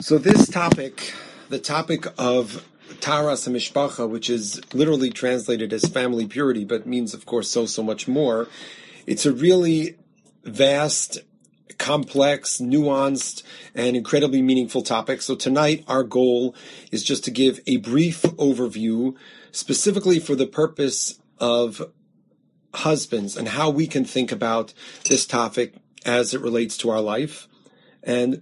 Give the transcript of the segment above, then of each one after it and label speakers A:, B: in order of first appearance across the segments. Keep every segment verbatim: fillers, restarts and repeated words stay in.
A: So this topic, the topic of Taras HaMishpacha, which is literally translated as family purity, but means, of course, so, so much more. It's a really vast, complex, nuanced, and incredibly meaningful topic. So tonight, our goal is just to give a brief overview, specifically for the purpose of husbands and how we can think about this topic as it relates to our life. And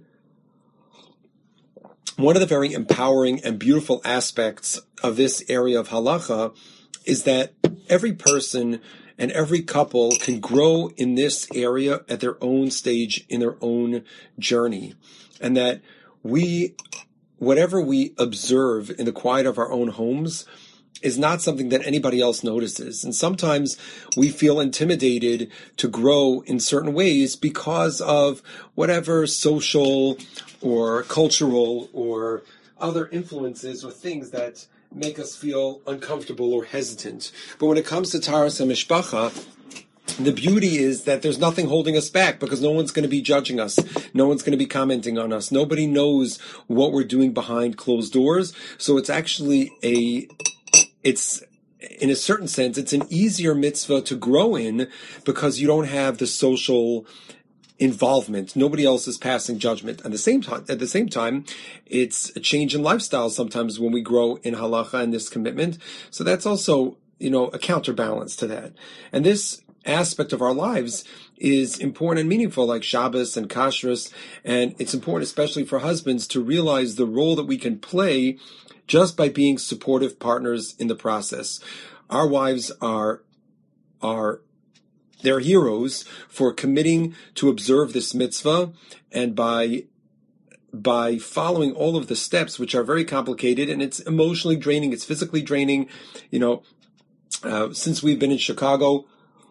A: one of the very empowering and beautiful aspects of this area of halacha is that every person and every couple can grow in this area at their own stage in their own journey. And that we, whatever we observe in the quiet of our own homes, is not something that anybody else notices. And sometimes we feel intimidated to grow in certain ways because of whatever social or cultural or other influences or things that make us feel uncomfortable or hesitant. But when it comes to Taras HaMishpacha, the beauty is that there's nothing holding us back because no one's going to be judging us. No one's going to be commenting on us. Nobody knows what we're doing behind closed doors. So it's actually a It's, in a certain sense, it's an easier mitzvah to grow in because you don't have the social involvement. Nobody else is passing judgment. At the same time, at the same time, it's a change in lifestyle sometimes when we grow in halacha and this commitment. So that's also, you know, a counterbalance to that. And this aspect of our lives is important and meaningful, like Shabbos and Kashrus. And it's important, especially for husbands, to realize the role that we can play just by being supportive partners in the process. Our wives are, are, they're heroes for committing to observe this mitzvah, and by, by following all of the steps, which are very complicated, and it's emotionally draining, it's physically draining. You know, uh, since we've been in Chicago,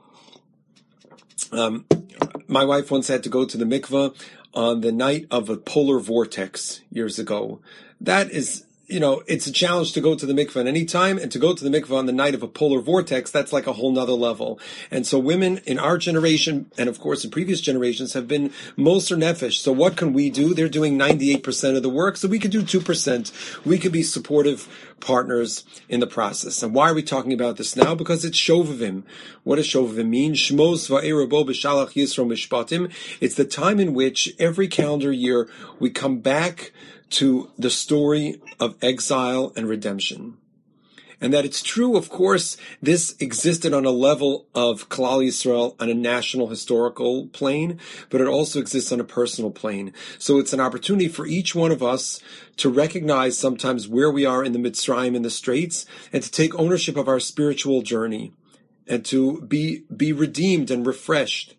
A: um, my wife once had to go to the mikveh on the night of a polar vortex years ago. That is, you know, it's a challenge to go to the mikveh at any time, and to go to the mikveh on the night of a polar vortex, that's like a whole nother level. And so women in our generation, and of course in previous generations, have been moser nefesh. So what can we do? They're doing ninety-eight percent of the work, so we could do two percent. We could be supportive partners in the process. And why are we talking about this now? Because it's Shovavim. What does Shovavim mean? Shmos va'erabo b'shalach Yisro mishpatim. It's the time in which every calendar year we come back to the story of exile and redemption. And that it's true, of course, this existed on a level of Klal Yisrael on a national historical plane, but it also exists on a personal plane. So it's an opportunity for each one of us to recognize sometimes where we are in the Mitzrayim and the Straits, and to take ownership of our spiritual journey, and to be, be redeemed and refreshed.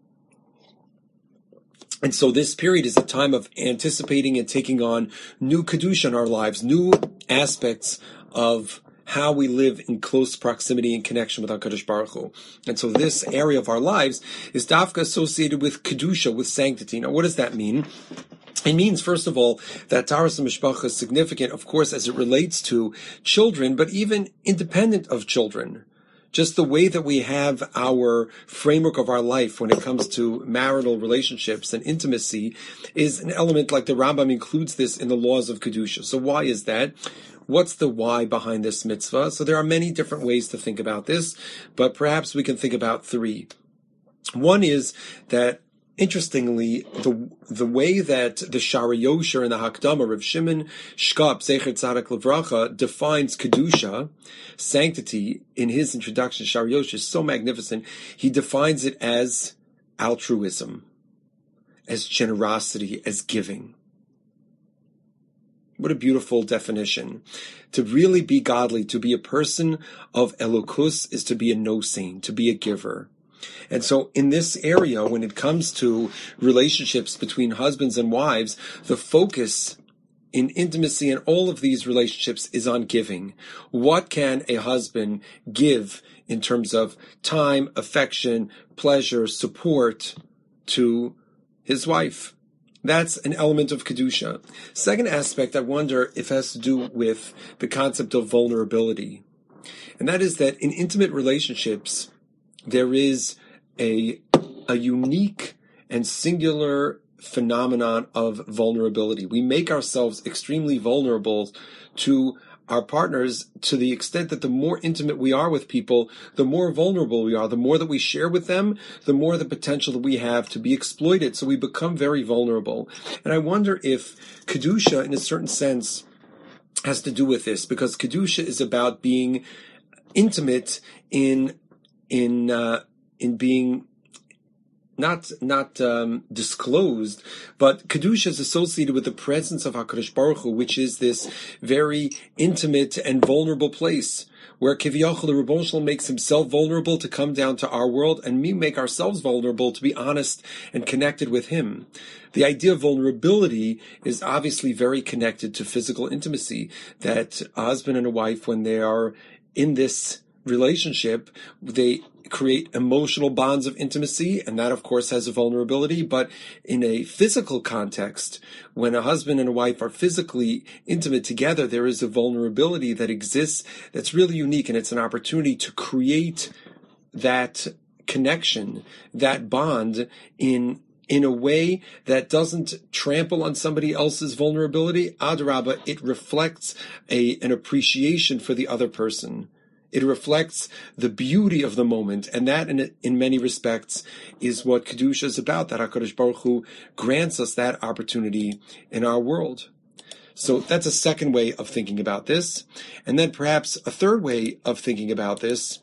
A: And so this period is a time of anticipating and taking on new kedusha in our lives, new aspects of how we live in close proximity and connection with HaKadosh Baruch Hu. And so this area of our lives is dafka associated with kedusha, with sanctity. Now, what does that mean? It means, first of all, that Taras HaMishpacha is significant, of course, as it relates to children, but even independent of children. Just the way that we have our framework of our life when it comes to marital relationships and intimacy is an element, like the Rambam includes this in the laws of Kedusha. So why is that? What's the why behind this mitzvah? So there are many different ways to think about this, but perhaps we can think about three. One is that, interestingly, the the way that the Sha'arei Yosher and the Hakdama, Rav Shimon Shkop, Zecher Tzadik Livracha, defines Kedusha, sanctity, in his introduction, Sha'arei Yosher, is so magnificent. He defines it as altruism, as generosity, as giving. What a beautiful definition. To really be godly, to be a person of Elokus, is to be a no-saint, to be a giver. And so in this area, when it comes to relationships between husbands and wives, the focus in intimacy in all of these relationships is on giving. What can a husband give in terms of time, affection, pleasure, support to his wife? That's an element of Kedusha. Second aspect, I wonder if it has to do with the concept of vulnerability. And that is that in intimate relationships, there is a, a unique and singular phenomenon of vulnerability. We make ourselves extremely vulnerable to our partners to the extent that the more intimate we are with people, the more vulnerable we are. The more that we share with them, the more the potential that we have to be exploited. So we become very vulnerable. And I wonder if Kedusha, in a certain sense, has to do with this, because Kedusha is about being intimate in, in, uh, in being not not um, disclosed, but Kedusha is associated with the presence of HaKadosh Baruch Hu, which is this very intimate and vulnerable place where Kiviyachol, the Rebbeinu Shalom, makes himself vulnerable to come down to our world, and we make ourselves vulnerable to be honest and connected with him. The idea of vulnerability is obviously very connected to physical intimacy, that a husband and a wife, when they are in this relationship, they create emotional bonds of intimacy, and that of course has a vulnerability. But in a physical context, when a husband and a wife are physically intimate together, there is a vulnerability that exists that's really unique, and it's an opportunity to create that connection, that bond in in a way that doesn't trample on somebody else's vulnerability. Adrabah, it reflects a an appreciation for the other person. It reflects the beauty of the moment, and that, in, in many respects, is what Kedusha is about, that HaKadosh Baruch Hu grants us that opportunity in our world. So that's a second way of thinking about this. And then perhaps a third way of thinking about this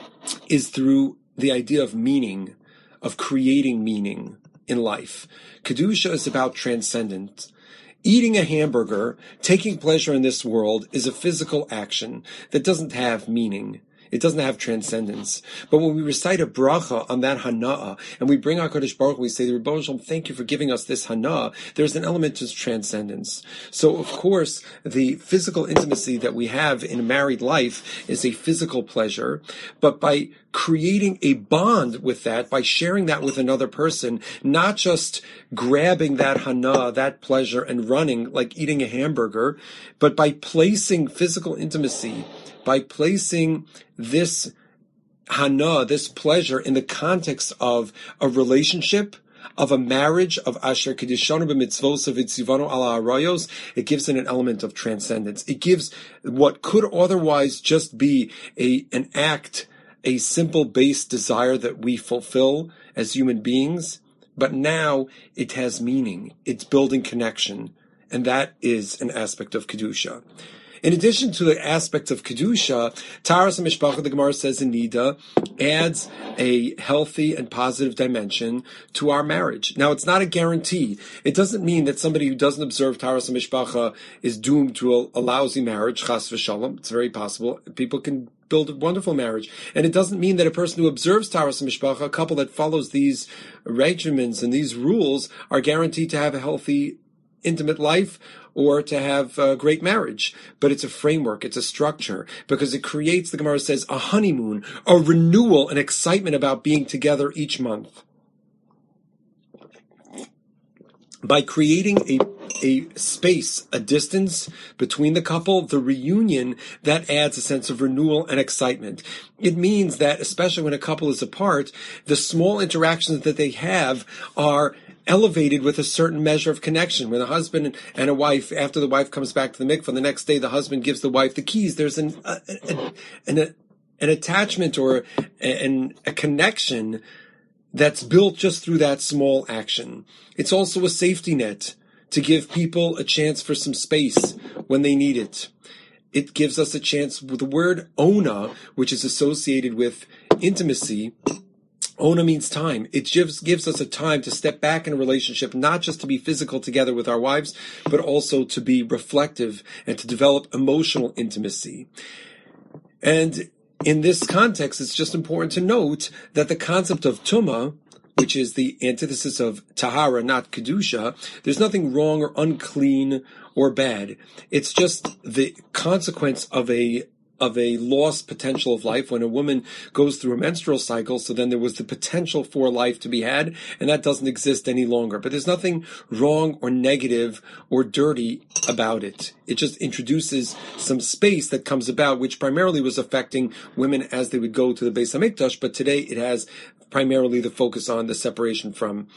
A: is through the idea of meaning, of creating meaning in life. Kedusha is about transcendence. Eating a hamburger, taking pleasure in this world, is a physical action that doesn't have meaning. It doesn't have transcendence. But when we recite a bracha on that hana'ah, and we bring HaKadosh Baruch Hu, we say, the Rebbeinu Shalom, thank you for giving us this hana'ah, there's an element of transcendence. So, of course, the physical intimacy that we have in a married life is a physical pleasure, but by creating a bond with that, by sharing that with another person, not just grabbing that hana'ah, that pleasure, and running like eating a hamburger, but by placing physical intimacy, by placing this hana, this pleasure, in the context of a relationship, of a marriage, of asher kedishanu b'mitzvos of itzivanu ala arayos, it gives it an element of transcendence. It gives what could otherwise just be a an act, a simple base desire that we fulfill as human beings, but now it has meaning. It's building connection, and that is an aspect of Kedusha. In addition to the aspects of Kedusha, Taharas HaMishpacha, the Gemara says in Nida, adds a healthy and positive dimension to our marriage. Now, it's not a guarantee. It doesn't mean that somebody who doesn't observe Taharas HaMishpacha is doomed to a, a lousy marriage, chas v'shalom. It's very possible. People can build a wonderful marriage. And it doesn't mean that a person who observes Taharas HaMishpacha, a couple that follows these regimens and these rules, are guaranteed to have a healthy, intimate life or to have a great marriage. But it's a framework, it's a structure, because it creates, the Gemara says, a honeymoon, a renewal, an excitement about being together each month. By creating a a space, a distance between the couple, the reunion, that adds a sense of renewal and excitement. It means that, especially when a couple is apart, the small interactions that they have are elevated with a certain measure of connection. When a husband and a wife, after the wife comes back to the mikvah, the next day the husband gives the wife the keys, there's an a, a, an, a, an attachment or an, a connection that's built just through that small action. It's also a safety net to give people a chance for some space when they need it. It gives us a chance with the word ona, which is associated with intimacy. Ona means time. It gives, gives us a time to step back in a relationship, not just to be physical together with our wives, but also to be reflective and to develop emotional intimacy. And in this context, it's just important to note that the concept of tumah, which is the antithesis of tahara, not kedusha, there's nothing wrong or unclean or bad. It's just the consequence of a of a lost potential of life when a woman goes through a menstrual cycle. So then there was the potential for life to be had, and that doesn't exist any longer. But there's nothing wrong or negative or dirty about it. It just introduces some space that comes about, which primarily was affecting women as they would go to the Beis Hamikdash, but today it has primarily the focus on the separation from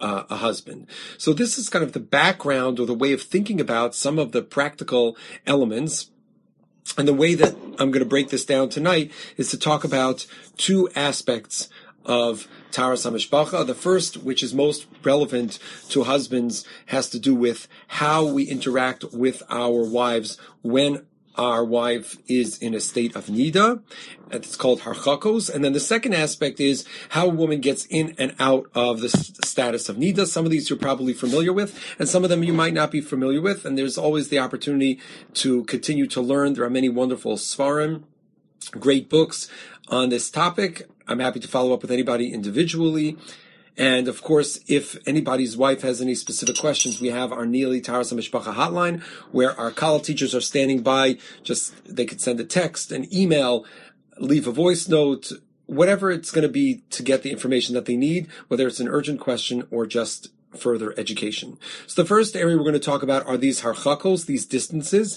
A: uh, a husband. So this is kind of the background or the way of thinking about some of the practical elements. And the way that I'm going to break this down tonight is to talk about two aspects of Taharas HaMishpacha. The first, which is most relevant to husbands, has to do with how we interact with our wives when our wife is in a state of nida. It's called harchakos. And then the second aspect is how a woman gets in and out of the status of nida. Some of these you're probably familiar with, and some of them you might not be familiar with. And there's always the opportunity to continue to learn. There are many wonderful svarim, great books on this topic. I'm happy to follow up with anybody individually. And of course, if anybody's wife has any specific questions, we have our Neely Taharas HaMishpacha hotline, where our Kala teachers are standing by. Just, they could send a text, an email, leave a voice note, whatever it's going to be to get the information that they need, whether it's an urgent question or just further education. So the first area we're going to talk about are these harchakos, these distances.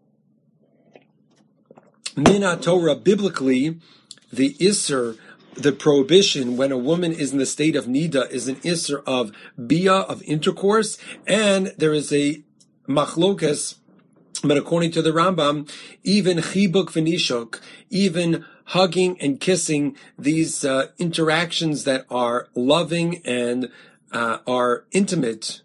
A: Min Torah, biblically, the Isser, the prohibition when a woman is in the state of nida, is an isser of bia, of intercourse, and there is a machlokas, but according to the Rambam, even chibuk v'nishok, even hugging and kissing, these uh, interactions that are loving and uh, are intimate,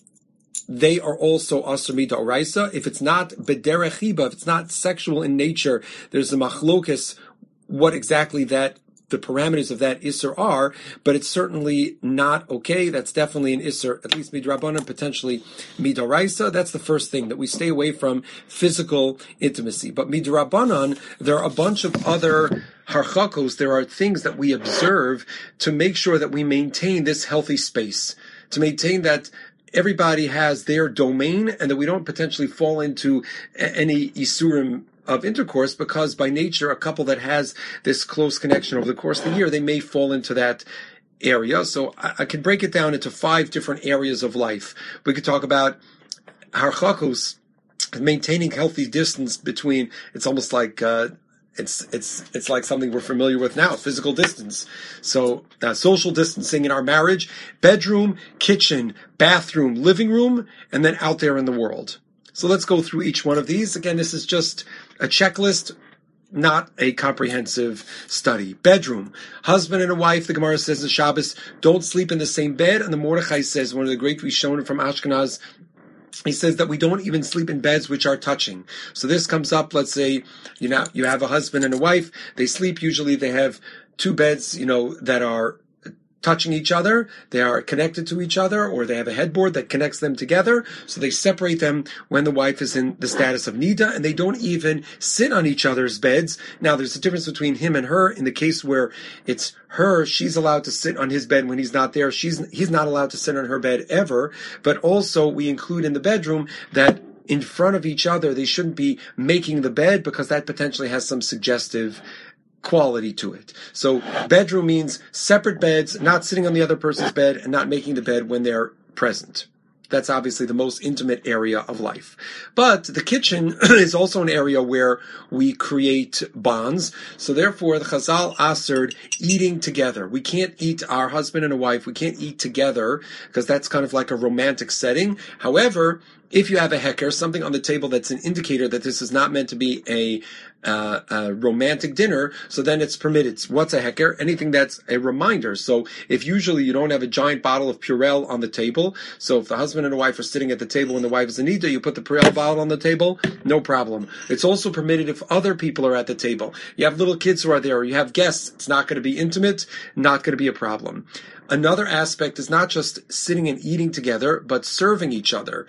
A: they are also asur midoraisa. If it's not bederech chiba, if it's not sexual in nature, there's a machlokas what exactly that the parameters of that Isser are, but it's certainly not okay. That's definitely an Isser, at least midrabanan, potentially midoraisa. That's the first thing, that we stay away from physical intimacy. But midrabanan, there are a bunch of other harchakos, there are things that we observe to make sure that we maintain this healthy space, to maintain that everybody has their domain and that we don't potentially fall into any Isurim of intercourse, because by nature, a couple that has this close connection over the course of the year, they may fall into that area. So I, I can break it down into five different areas of life. We could talk about harchakos, maintaining healthy distance between, it's almost like, uh, It's it's it's like something we're familiar with now, physical distance. So uh, social distancing in our marriage, bedroom, kitchen, bathroom, living room, and then out there in the world. So let's go through each one of these. Again, this is just a checklist, not a comprehensive study. Bedroom. Husband and a wife, the Gemara says in Shabbos, don't sleep in the same bed. And the Mordechai says, one of the great Rishonim from Ashkenaz, he says that we don't even sleep in beds which are touching. So this comes up, let's say, you know, you have a husband and a wife, they sleep, usually they have two beds, you know, that are touching each other, they are connected to each other, or they have a headboard that connects them together, so they separate them when the wife is in the status of nida, and they don't even sit on each other's beds. Now, there's a difference between him and her. In the case where it's her, she's allowed to sit on his bed when he's not there. She's he's not allowed to sit on her bed ever, but also we include in the bedroom that in front of each other, they shouldn't be making the bed, because that potentially has some suggestive quality to it. So bedroom means separate beds, not sitting on the other person's bed, and not making the bed when they're present. That's obviously the most intimate area of life. But the kitchen is also an area where we create bonds. So therefore, the Chazal asered eating together. We can't eat, our husband and a wife, we can't eat together, because that's kind of like a romantic setting. However, if you have a heker, something on the table that's an indicator that this is not meant to be a, uh, a romantic dinner, so then it's permitted. What's a heker? Anything that's a reminder. So if usually you don't have a giant bottle of Purell on the table, so if the husband and the wife are sitting at the table and the wife is in nida, you put the Purell bottle on the table, no problem. It's also permitted if other people are at the table. You have little kids who are there, or you have guests, it's not going to be intimate, not going to be a problem. Another aspect is not just sitting and eating together, but serving each other.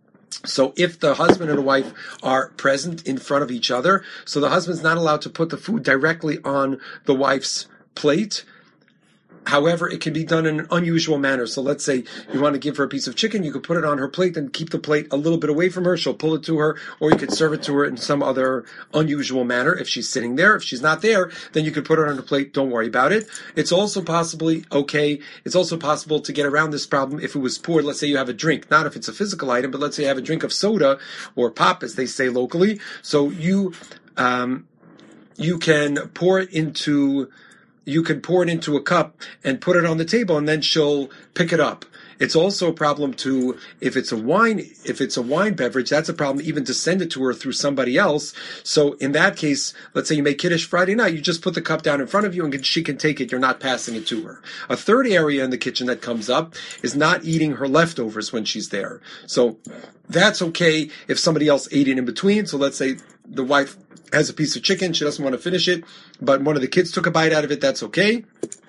A: So if the husband and the wife are present in front of each other, so the husband's not allowed to put the food directly on the wife's plate. However, it can be done in an unusual manner. So let's say you want to give her a piece of chicken, you could put it on her plate and keep the plate a little bit away from her. She'll pull it to her, or you could serve it to her in some other unusual manner if she's sitting there. If she's not there, then you could put it on her plate. Don't worry about it. It's also possibly okay. It's also possible to get around this problem if it was poured. Let's say you have a drink, not if it's a physical item, but let's say you have a drink of soda or pop, as they say locally. So you, um, you can pour it into You can pour it into a cup and put it on the table, and then she'll pick it up. It's also a problem to, if it's a wine, if it's a wine beverage, that's a problem even to send it to her through somebody else. So in that case, let's say you make Kiddush Friday night, you just put the cup down in front of you and she can take it. You're not passing it to her. A third area in the kitchen that comes up is not eating her leftovers when she's there. So that's okay if somebody else ate it in between. So let's say the wife has a piece of chicken, she doesn't want to finish it, but one of the kids took a bite out of it, that's okay.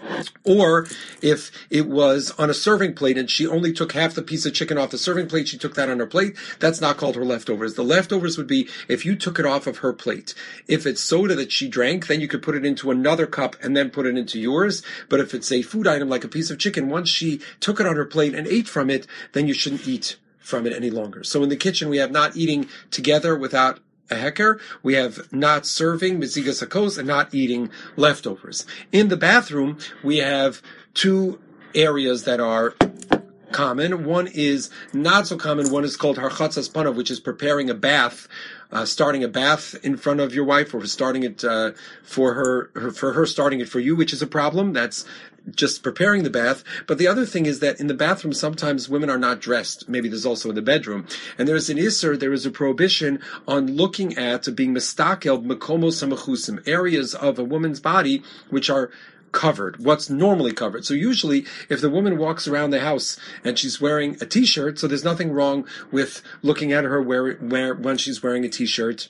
A: Or if it was on a serving plate and she only took half the piece of chicken off the serving plate, she took that on her plate, that's not called her leftovers. The leftovers would be if you took it off of her plate. If it's soda that she drank, then you could put it into another cup and then put it into yours. But if it's a food item like a piece of chicken, once she took it on her plate and ate from it, then you shouldn't eat from it any longer. So in the kitchen, we have not eating together without a heker, we have not serving, mizigas hakos, and not eating leftovers. In the bathroom, we have two areas that are common. One is not so common. One is called harchatzas panav, which is preparing a bath, uh, starting a bath in front of your wife, or starting it uh, for her, her, for her starting it for you, which is a problem. That's just preparing the bath. But the other thing is that in the bathroom, sometimes women are not dressed. Maybe there's also in the bedroom. And there's an isser, there is a prohibition on looking at, being mistakel, makomos hamachusim, areas of a woman's body which are covered, what's normally covered. So usually, if the woman walks around the house and she's wearing a t-shirt, so there's nothing wrong with looking at her where, where, when she's wearing a t-shirt,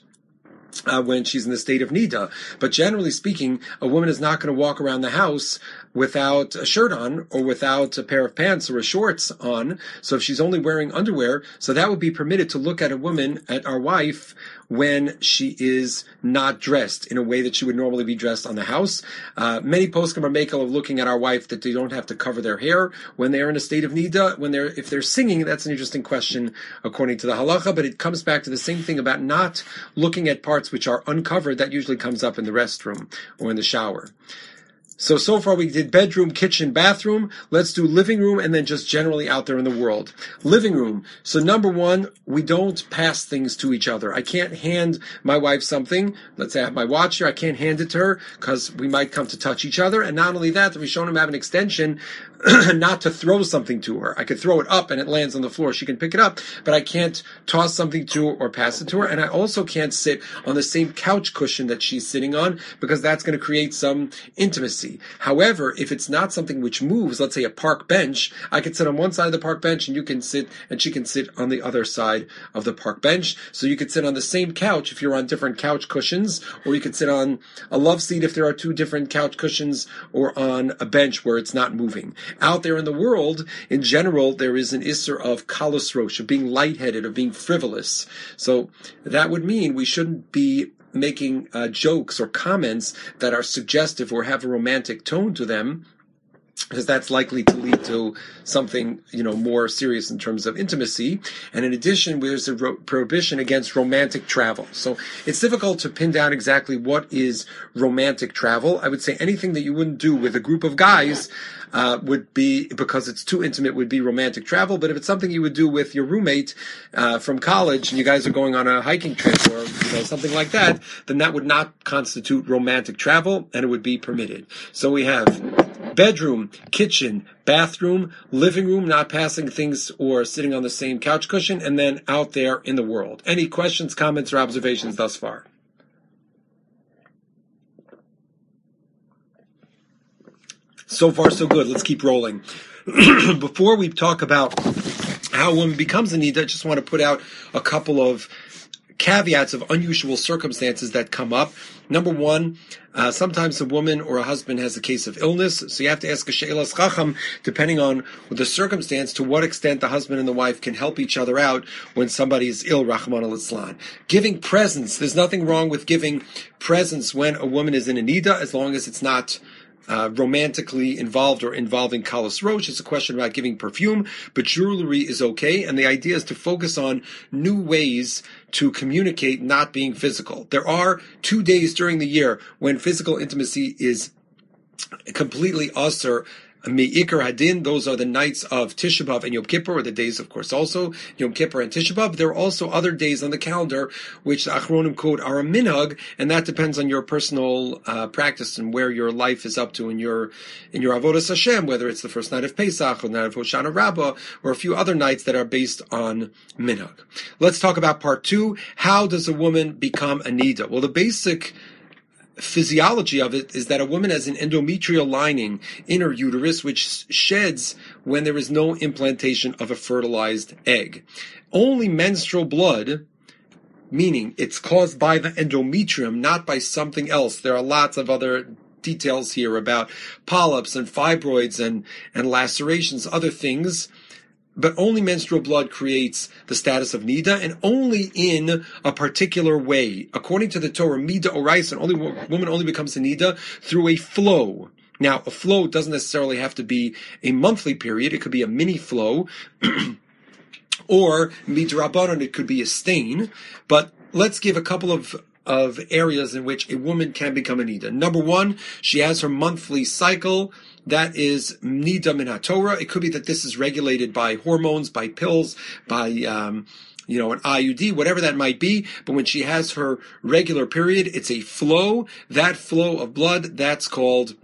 A: Uh, when she's in the state of nida. But generally speaking, a woman is not going to walk around the house without a shirt on or without a pair of pants or a shorts on. So if she's only wearing underwear, so that would be permitted to look at a woman, at our wife, when she is not dressed in a way that she would normally be dressed on the house. Uh, many poskim are makel of looking at our wife that they don't have to cover their hair when they're in a state of nida. When they're, if they're singing, that's an interesting question according to the halacha, but it comes back to the same thing about not looking at parts which are uncovered. That usually comes up in the restroom or in the shower. So, so far we did bedroom, kitchen, bathroom. Let's do living room and then just generally out there in the world. Living room. So number one, we don't pass things to each other. I can't hand my wife something. Let's say I have my watch here. I can't hand it to her because we might come to touch each other. And not only that, the Rishonim have an extension not to throw something to her. I could throw it up and it lands on the floor. She can pick it up, but I can't toss something to her or pass it to her. And I also can't sit on the same couch cushion that she's sitting on because that's going to create some intimacy. However, if it's not something which moves, let's say a park bench, I can sit on one side of the park bench and you can sit, and she can sit on the other side of the park bench. So you could sit on the same couch if you're on different couch cushions, or you could sit on a love seat if there are two different couch cushions, or on a bench where it's not moving. Out there in the world, in general, there is an isser of kalos rosh, of being lightheaded, of being frivolous. So that would mean we shouldn't be making uh, jokes or comments that are suggestive or have a romantic tone to them, because that's likely to lead to something, you know, more serious in terms of intimacy. And in addition, there's a ro- prohibition against romantic travel. So it's difficult to pin down exactly what is romantic travel. I would say anything that you wouldn't do with a group of guys uh, would be, because it's too intimate, would be romantic travel. But if it's something you would do with your roommate uh, from college, and you guys are going on a hiking trip or, you know, something like that, then that would not constitute romantic travel, and it would be permitted. So we have bedroom, kitchen, bathroom, living room, not passing things or sitting on the same couch cushion, and then out there in the world. Any questions, comments, or observations thus far? So far, so good. Let's keep rolling. Before we talk about how a woman becomes a nida, I just want to put out a couple of caveats of unusual circumstances that come up. Number one, uh, sometimes a woman or a husband has a case of illness, so you have to ask a she'elas chacham, depending on the circumstance, to what extent the husband and the wife can help each other out when somebody is ill, Rahman al-Islan. Giving presents, there's nothing wrong with giving presents when a woman is in a nida, as long as it's not Uh, romantically involved or involving kalos rosh. It's a question about giving perfume, but jewelry is okay, and the idea is to focus on new ways to communicate, not being physical. There are two days during the year when physical intimacy is completely usher Me'ikar Hadin, those are the nights of Tisha B'Av and Yom Kippur, or the days, of course, also Yom Kippur and Tisha B'Av. There are also other days on the calendar which the Achronim quote are a minhag, and that depends on your personal uh, practice and where your life is up to in your in your Avodas Hashem, whether it's the first night of Pesach or the night of Hoshana Rabbah, or a few other nights that are based on minhag. Let's talk about part two. How does a woman become a nida? Well, the basic physiology of it is that a woman has an endometrial lining in her uterus which sheds when there is no implantation of a fertilized egg. Only menstrual blood, meaning it's caused by the endometrium, not by something else. There are lots of other details here about polyps and fibroids and, and lacerations, other things. But only menstrual blood creates the status of nida, and only in a particular way. According to the Torah, mida oraisa, only woman only becomes a nida through a flow. Now, a flow doesn't necessarily have to be a monthly period; it could be a mini flow, or midrabanan, it could be a stain. But let's give a couple of of areas in which a woman can become a nida. Number one, she has her monthly cycle. That is nida min haTorah. It could be that this is regulated by hormones, by pills, by um, you know, an I U D, whatever that might be. But when she has her regular period, it's a flow. That flow of blood, that's called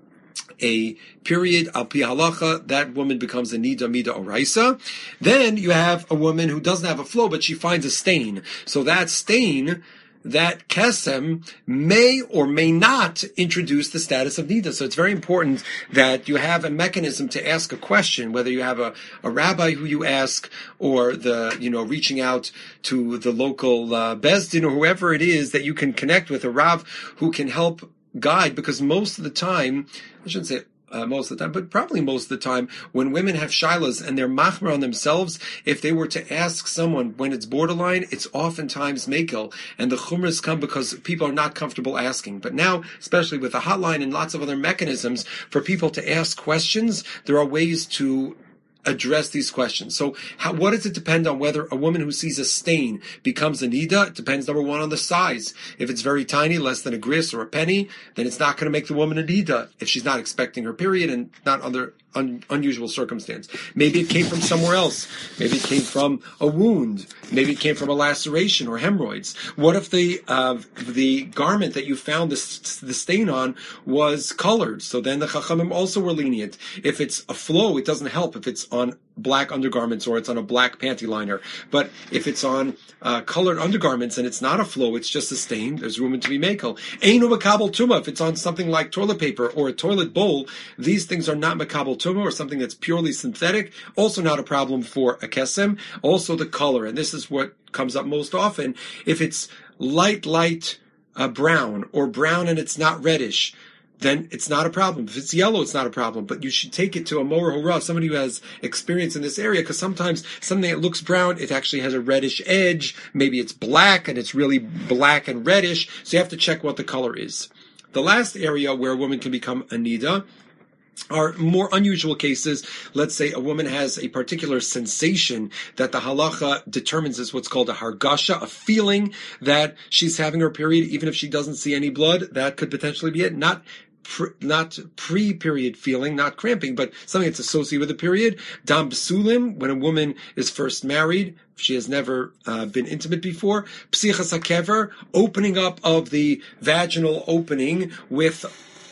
A: a period, al pi halacha. That woman becomes a nida mida oraisa. Then you have a woman who doesn't have a flow, but she finds a stain. So that stain, that kesem, may or may not introduce the status of nida. So it's very important that you have a mechanism to ask a question, whether you have a, a rabbi who you ask, or the, you know, reaching out to the local uh, bezdin, or whoever it is that you can connect with, a rav who can help guide, because most of the time, I shouldn't say Uh, most of the time, but probably most of the time, when women have shilas and they're machmer on themselves, if they were to ask someone when it's borderline, it's oftentimes makel, and the chumras come because people are not comfortable asking. But now, especially with the hotline and lots of other mechanisms for people to ask questions, there are ways to address these questions. So how, what does it depend on whether a woman who sees a stain becomes a nida? It depends, number one, on the size. If it's very tiny, less than a gris or a penny, then it's not going to make the woman a nida if she's not expecting her period and not under un, unusual circumstance. Maybe it came from somewhere else. Maybe it came from a wound. Maybe it came from a laceration or hemorrhoids. What if the uh, the garment that you found the, the stain on was colored? So then the chachamim also were lenient. If it's a flow, it doesn't help if it's on black undergarments or it's on a black panty liner. But if it's on uh, colored undergarments and it's not a flow, it's just a stain, there's room to be makel. Einu makabel tuma, if it's on something like toilet paper or a toilet bowl, these things are not makabel tuma, or something that's purely synthetic, also not a problem for a kesem. Also the color, and this is what comes up most often. If it's light, light uh, brown, or brown and it's not reddish, then it's not a problem. If it's yellow, it's not a problem. But you should take it to a mower hora, somebody who has experience in this area, because sometimes something that looks brown, it actually has a reddish edge. Maybe it's black, and it's really black and reddish. So you have to check what the color is. The last area where a woman can become a nida are more unusual cases. Let's say a woman has a particular sensation that the halacha determines is what's called a hargasha, a feeling that she's having her period, even if she doesn't see any blood. That could potentially be it. Not pre, not pre-period feeling, not cramping, but something that's associated with the period. Dam b'sulim, when a woman is first married, she has never uh, been intimate before. Psichas hakever, opening up of the vaginal opening with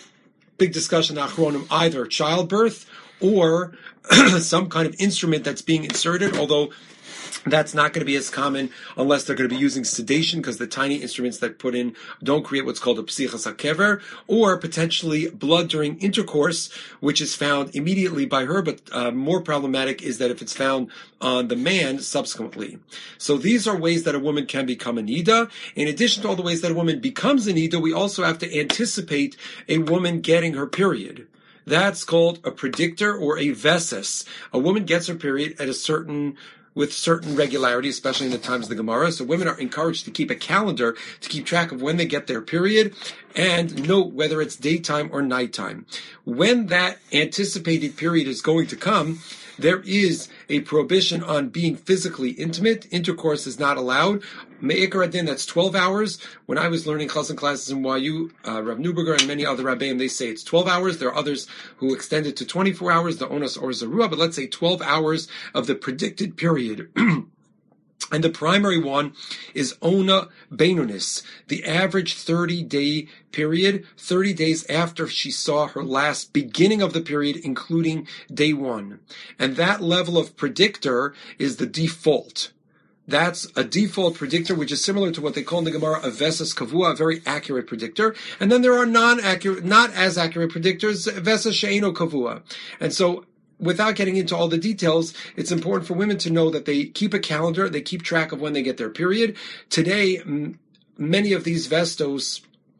A: big discussion in Achronim, either childbirth or some kind of instrument that's being inserted, although that's not going to be as common unless they're going to be using sedation, because the tiny instruments that put in don't create what's called a psichas hakever, or potentially blood during intercourse, which is found immediately by her, but uh, more problematic is that if it's found on the man subsequently. So these are ways that a woman can become a nida. In addition to all the ways that a woman becomes a nida, we also have to anticipate a woman getting her period. That's called a predictor or a vesis. A woman gets her period at a certain with certain regularity, especially in the times of the Gemara. So women are encouraged to keep a calendar to keep track of when they get their period and note whether it's daytime or nighttime. When that anticipated period is going to come, there is a prohibition on being physically intimate. Intercourse is not allowed. Me'ikar adin, that's twelve hours. When I was learning chassan classes in Y U, uh, Rav Neuberger and many other rabbeim, they say it's twelve hours. There are others who extend it to twenty-four hours, the onas or zarua, but let's say twelve hours of the predicted period. And the primary one is Ona Beinunis, the average thirty-day period, thirty days after she saw her last beginning of the period, including day one. And that level of predictor is the default. That's a default predictor, which is similar to what they call in the Gemara a Vesas Kavua, a very accurate predictor. And then there are non-accurate, not as accurate predictors, Vesas She'eno Kavua. And so, without getting into all the details, it's important for women to know that they keep a calendar, they keep track of when they get their period. Today, m- many of these vestos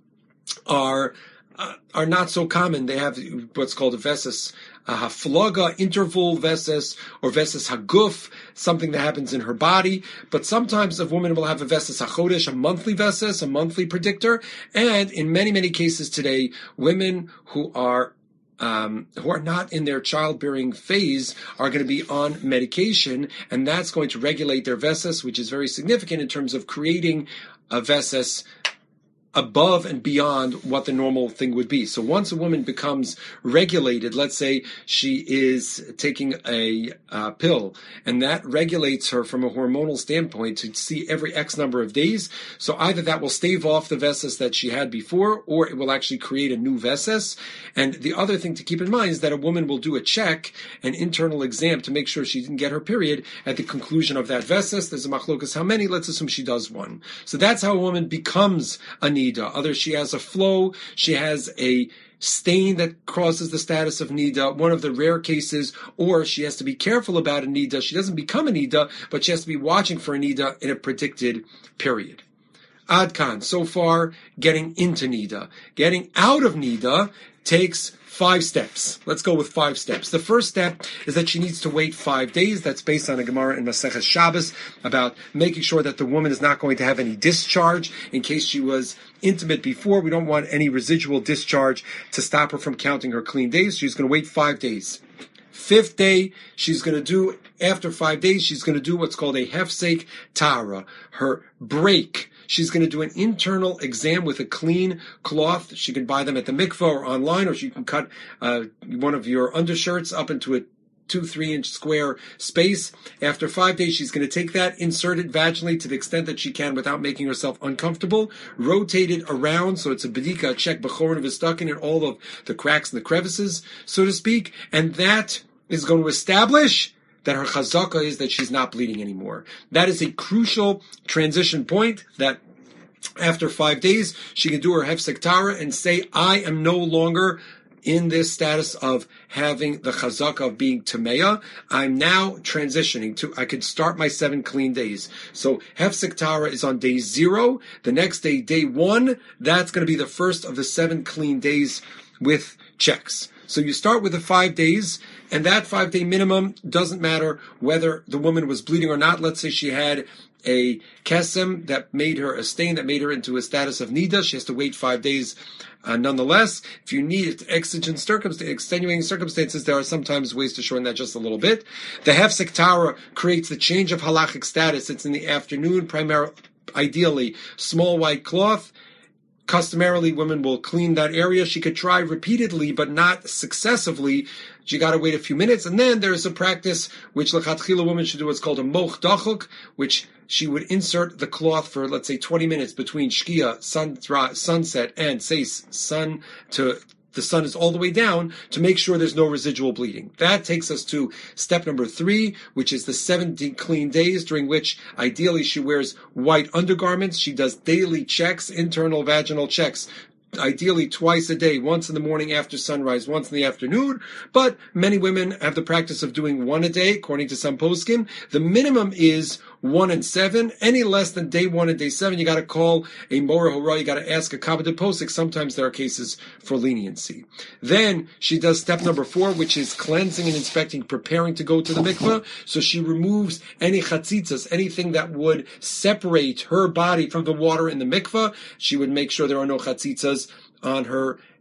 A: are uh, are not so common. They have what's called a vesas uh, haflaga, interval vesas, or vesas haguf, something that happens in her body. But sometimes a woman will have a vesas hachodesh, a monthly vesas, a monthly predictor. And in many, many cases today, women who are Um, who are not in their childbearing phase are going to be on medication, and that's going to regulate their vesas, which is very significant in terms of creating a vesas above and beyond what the normal thing would be. So once a woman becomes regulated, let's say she is taking a uh, pill, and that regulates her from a hormonal standpoint to see every X number of days, so either that will stave off the vesas that she had before, or it will actually create a new vesas. And the other thing to keep in mind is that a woman will do a check, an internal exam, to make sure she didn't get her period at the conclusion of that vesas. There's a machlokas how many, let's assume she does one. So that's how a woman becomes a nida. Other, she has a flow, she has a stain that crosses the status of nida, one of the rare cases, or she has to be careful about a nida. She doesn't become a nida, but she has to be watching for a nida in a predicted period. Adkan, so far, getting into nida. Getting out of nida takes five steps. Let's go with five steps. The first step is that she needs to wait five days. That's based on a Gemara in Maseches Shabbos about making sure that the woman is not going to have any discharge in case she was intimate before. We don't want any residual discharge to stop her from counting her clean days. She's going to wait five days. Fifth day, she's going to do, after five days, she's going to do what's called a hefsek tara, her break. She's going to do an internal exam with a clean cloth. She can buy them at the mikvah or online, or she can cut uh, one of your undershirts up into a two, three inch square space. After five days, she's going to take that, insert it vaginally to the extent that she can without making herself uncomfortable, rotate it around so it's a bedika, a check, bechorin of stuck in all of the cracks and the crevices, so to speak, and that is going to establish that her chazaka is that she's not bleeding anymore. That is a crucial transition point that after five days, she can do her hefsek tara and say, I am no longer in this status of having the chazaka of being tameya. I'm now transitioning to, I could start my seven clean days. So hefsek tara is on day zero. The next day, day one, that's going to be the first of the seven clean days with checks. So you start with the five days, and that five-day minimum doesn't matter whether the woman was bleeding or not. Let's say she had a kesem that made her, a stain that made her into a status of nida. She has to wait five days uh, nonetheless. If you need exigent circumstances, extenuating circumstances, there are sometimes ways to shorten that just a little bit. The hefsek tara creates the change of halachic status. It's in the afternoon, primarily, ideally, small white cloth. Customarily, women will clean that area. She could try repeatedly, but not successively. She got to wait a few minutes. And then there's a practice which lechatchila women should do what's called a moch dachuk, which she would insert the cloth for, let's say, twenty minutes between shkia, sun, sunset, and say sun to the sun is all the way down to make sure there's no residual bleeding. That takes us to step number three, which is the seventy clean days, during which ideally she wears white undergarments. She does daily checks, internal vaginal checks, ideally twice a day, once in the morning after sunrise, once in the afternoon. But many women have the practice of doing one a day, according to some poskim. The minimum is one and seven. Any less than day one and day seven, you got to call a mora hora. You got to ask a kabbalah posik. Sometimes there are cases for leniency. Then she does step number four, which is cleansing and inspecting, preparing to go to the mikveh. So she removes any chatzitzas, anything that would separate her body from the water in the mikveh. She would make sure there are no chatzitzas on her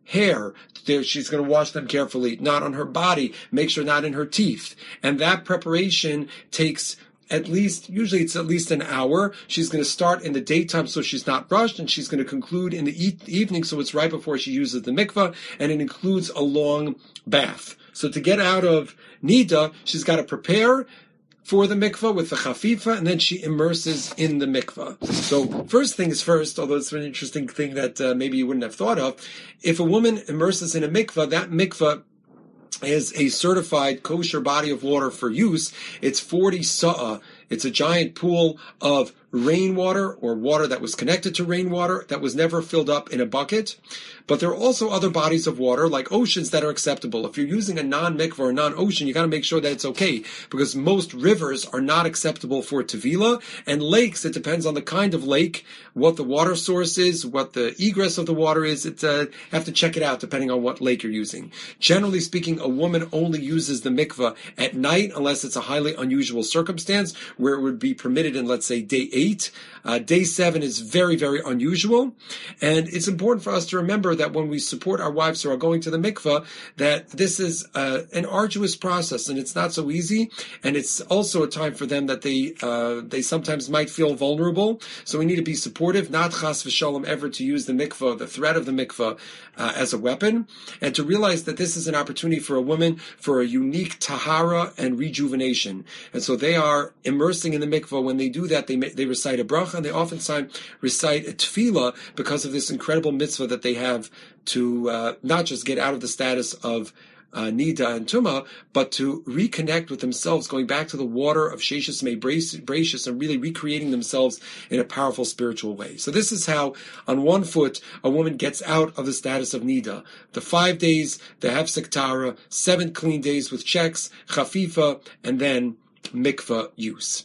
A: hair, she's going to wash them carefully, not on her body, make sure not in her teeth. And that preparation takes at least, usually it's at least an hour. She's going to start in the daytime so she's not rushed, and she's going to conclude in the e- evening so it's right before she uses the mikvah, and it includes a long bath. So to get out of Nida, she's got to prepare for the mikvah with the chafifa, and then she immerses in the mikvah. So first thing is first, although it's an interesting thing that uh, maybe you wouldn't have thought of, if a woman immerses in a mikvah, that mikvah is a certified kosher body of water for use. It's forty sa'ah. It's a giant pool of rainwater or water that was connected to rainwater that was never filled up in a bucket. But there are also other bodies of water, like oceans, that are acceptable. If you're using a non-mikvah or a non-ocean, you got to make sure that it's okay, because most rivers are not acceptable for tevilah, and lakes, it depends on the kind of lake, what the water source is, what the egress of the water is. It's uh, you have to check it out depending on what lake you're using. Generally speaking, a woman only uses the mikvah at night, unless it's a highly unusual circumstance where it would be permitted in, let's say, day eight. Uh, day seven is very, very unusual. And it's important for us to remember that when we support our wives who are going to the mikvah, that this is uh, an arduous process, and it's not so easy. And it's also a time for them that they uh, they sometimes might feel vulnerable. So we need to be supportive, not chas v'shalom ever to use the mikvah, the threat of the mikvah, uh, as a weapon, and to realize that this is an opportunity for a woman for a unique tahara and rejuvenation. And so they are immersing in the mikvah. When they do that, they they recite a bracha, and they oftentimes recite a tefillah because of this incredible mitzvah that they have to uh, not just get out of the status of uh, nida and tuma, but to reconnect with themselves, going back to the water of Sheshes Mei Brachos and really recreating themselves in a powerful spiritual way. So this is how, on one foot, a woman gets out of the status of nida. The five days, the hefsek tara, seven clean days with checks, chafifa, and then mikvah use.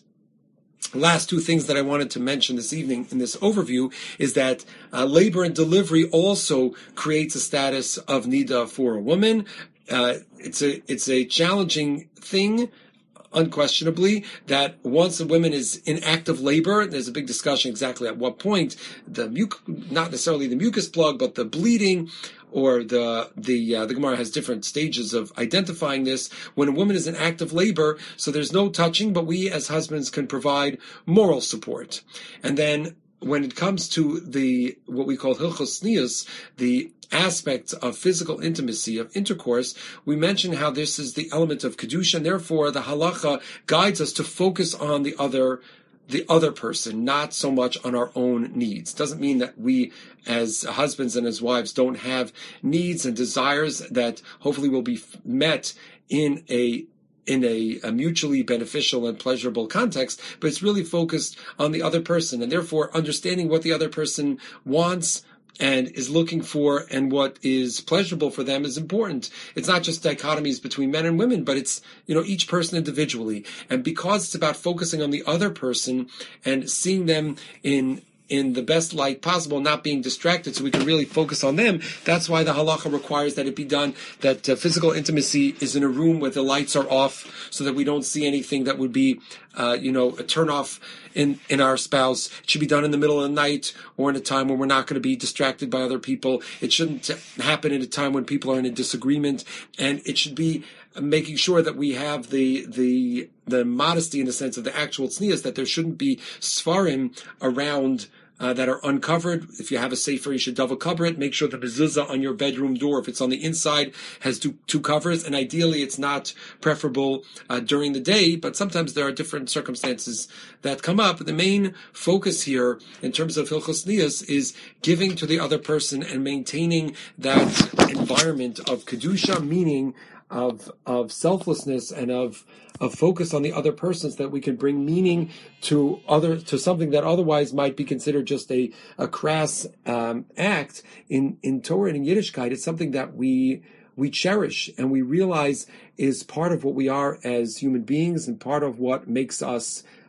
A: Last two things that I wanted to mention this evening in this overview is that uh, labor and delivery also creates a status of nida for a woman. Uh, it's a it's a challenging thing, unquestionably, that once a woman is in active labor, there's a big discussion exactly at what point the muc not necessarily the mucus plug, but the bleeding, or the the uh, the Gemara has different stages of identifying this. When a woman is in active labor, so there's no touching, but we as husbands can provide moral support. And then when it comes to the what we call hilchos tznius, the aspects of physical intimacy, of intercourse, we mentioned how this is the element of kedusha, and therefore the halacha guides us to focus on the other the other person, not so much on our own needs. Doesn't mean that we as husbands and as wives don't have needs and desires that hopefully will be met in a in a, a mutually beneficial and pleasurable context, but it's really focused on the other person, and therefore understanding what the other person wants and is looking for and what is pleasurable for them is important. It's not just dichotomies between men and women, but it's, you know, each person individually. And because it's about focusing on the other person and seeing them in in the best light possible, not being distracted, so we can really focus on them. That's why the halacha requires that it be done, that uh, physical intimacy is in a room where the lights are off, so that we don't see anything that would be, uh, you know, a turn off in, in our spouse. It should be done in the middle of the night or in a time when we're not going to be distracted by other people. It shouldn't happen at a time when people are in a disagreement, and it should be making sure that we have the the the modesty in the sense of the actual tznius, that there shouldn't be svarim around uh, that are uncovered. If you have a sefer, you should double cover it. Make sure the mezuzah on your bedroom door, if it's on the inside, has two, two covers. And ideally, it's not preferable uh, during the day, but sometimes there are different circumstances that come up. The main focus here, in terms of hilchos tznius, is giving to the other person and maintaining that environment of kedusha, meaning of of selflessness and of of focus on the other person, so that we can bring meaning to other to something that otherwise might be considered just a a crass um, act. In in Torah and in Yiddishkeit, it's something that we we cherish and we realize is part of what we are as human beings and part of what makes us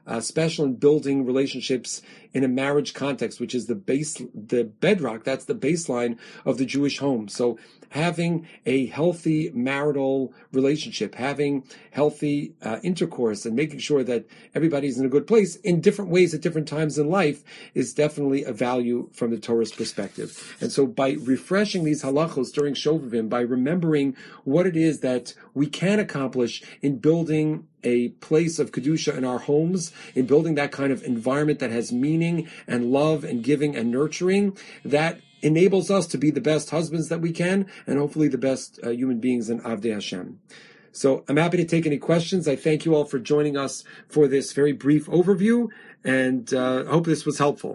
A: uh, special in building relationships in a marriage context, which is the base, the bedrock, that's the baseline of the Jewish home. So having a healthy marital relationship, having healthy uh, intercourse, and making sure that everybody's in a good place in different ways at different times in life is definitely a value from the Torah's perspective. And so by refreshing these halachos during Shovavim, by remembering what it is that we can accomplish in building a place of Kedusha in our homes, in building that kind of environment that has meaning and love and giving and nurturing, that enables us to be the best husbands that we can, and hopefully the best uh, human beings in Avdei Hashem. So I'm happy to take any questions. I thank you all for joining us for this very brief overview, and uh, I hope this was helpful.